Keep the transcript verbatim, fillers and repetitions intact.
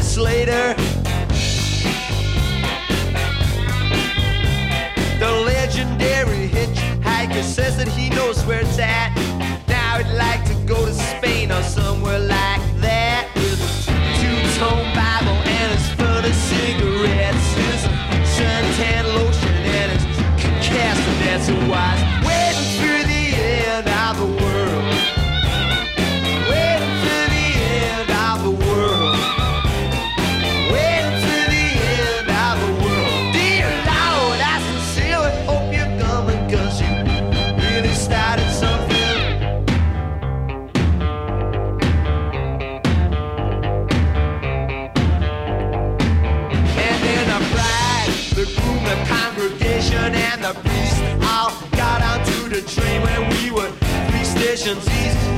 minutes later, the legendary hitchhiker says that he knows where it's at. Now he'd like to go to Spain or somewhere like that, with a two-tone Bible and his fun of cigarettes, his suntan lotion and his castanets. So I was waiting for the end of the world, waiting for the end of the world, waiting for the end of the world. Dear Lord, I sincerely hope you're coming, 'cause you really started something. And then the bride, the groom, the congregation, and the priest all got onto the train when we were three stations east.